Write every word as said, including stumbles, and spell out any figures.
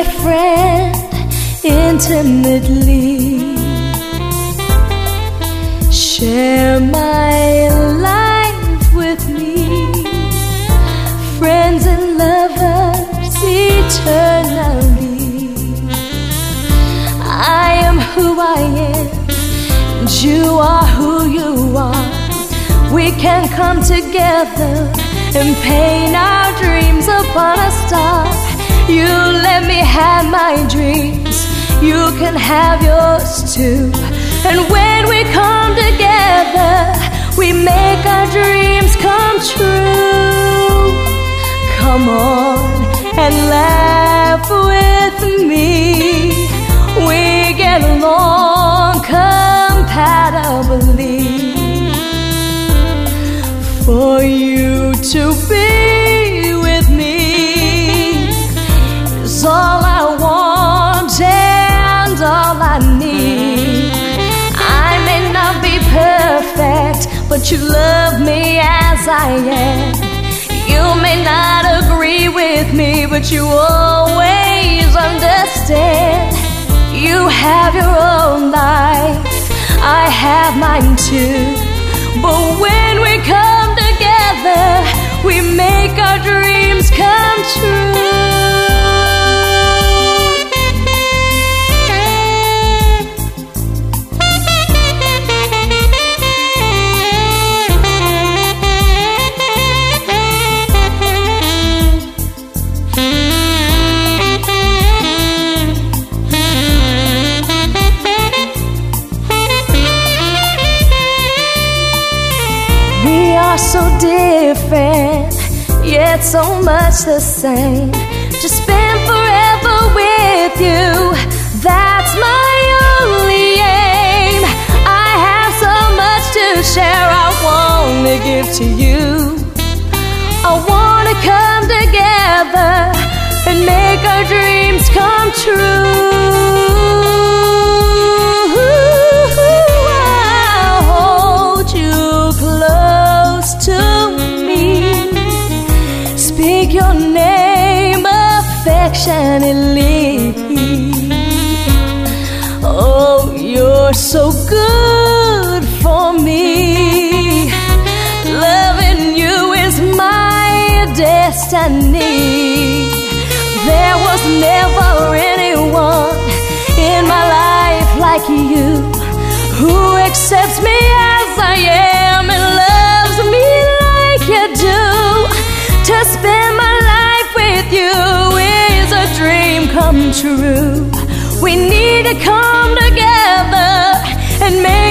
my friend intimately. Share my life with me, friends and lovers eternally. I am who I am, and you are who you are. We can come together and paint our dreams upon a star. You let me have my dreams, you can have yours too. And when we come together, we make our dreams come true. Come on and laugh with me, we get along compatibly. For you to be with me is all I want and all I need. I may not be perfect, but you love me as I am. You may not agree with me, but you always understand. You have your own life, I have mine too. But when we come together, we make our dreams come true. We are so different, yet so much the same. To spend forever with you, that's my only aim. I have so much to share, I want to give to you. I want to come together and make our dreams come true. I'll hold you close to me, speak your name affectionately. Oh, you're so good for me. Loving you is my destiny. There was never anyone in my life like you, who accepts me as I am and loves me like you do. To spend my life with you is a dream come true. We need to come together and make